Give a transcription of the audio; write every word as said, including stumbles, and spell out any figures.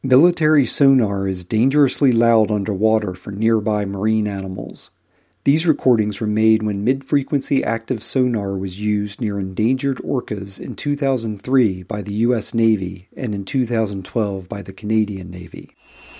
Military sonar is dangerously loud underwater for nearby marine animals. These recordings were made when mid-frequency active sonar was used near endangered orcas in two thousand three by the U S Navy and in two thousand twelve by the Canadian Navy.